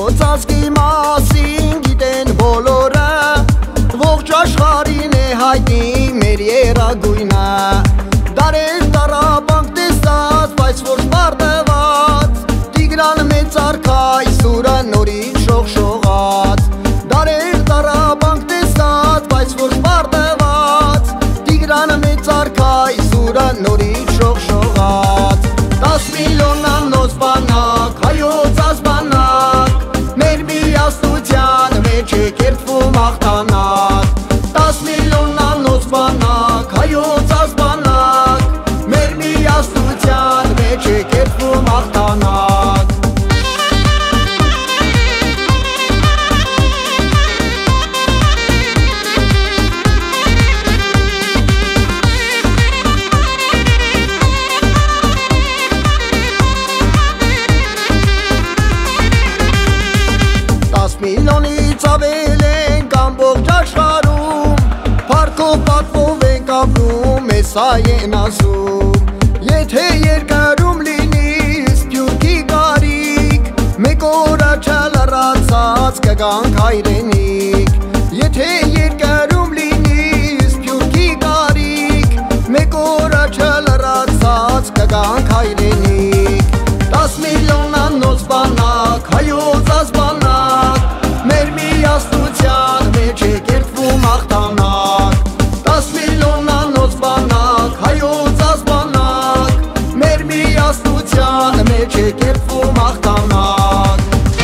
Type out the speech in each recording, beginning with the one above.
Հայոց ազգի մասին գիտեն բոլորը, ողջ աշխարհին է հայտնի մեր երագույնը։ Դարեր տառապանք տեսած, բայց ոչ պարտված, Տիգրան մեծ արքա Իսուրը նորից շողշողած։ Դարեր տառապանք տեսած, բայց ոչ պարտված, Տիգրան մեծ արքա Իսուրը նորից շողշողած։ 10 միլիոնանոց բանակ, հայոց ազգանակ, մեր միասնության մեջ է կերտվում հաղթանակ։ 10 միլիոնանոց բանակ, հայոց ազգանակ, մեր միասնության մեջ է կերտվում հաղթանակ։ Միլիոնից ավել ենք ամբողջ աշխարհում, փառքով պատվով ենք ապրում, մեզ այն ասում։ Եթե երկրում լինի սփյուռքի կարիք, մեկ օր չլռացած կգանք հայրենիք։ Եթե երկրում լինի սփյուռքի կարիք, մեկ օր չլռացած կգանք հայրենիք։ 10 միլիոնանոց բանակ, հայոց ազգանակ, մեր միասնության մեջ է կերտվում հաղթանակ։ 10 միլիոնանոց բանակ, հայոց ազգանակ, մեր միասնության մեջ է կերտվում հաղթանակ։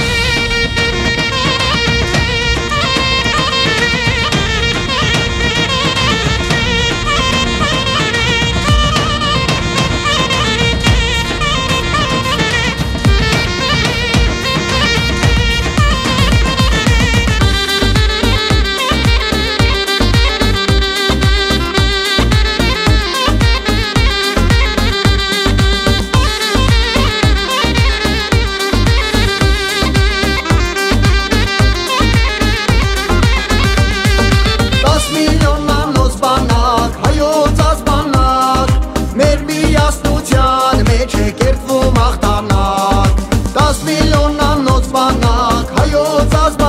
Մեր միասնության մեջ է կերտվում հաղթանակ։ 10 միլիոնանոց բանակ, հայոց ազգանակ,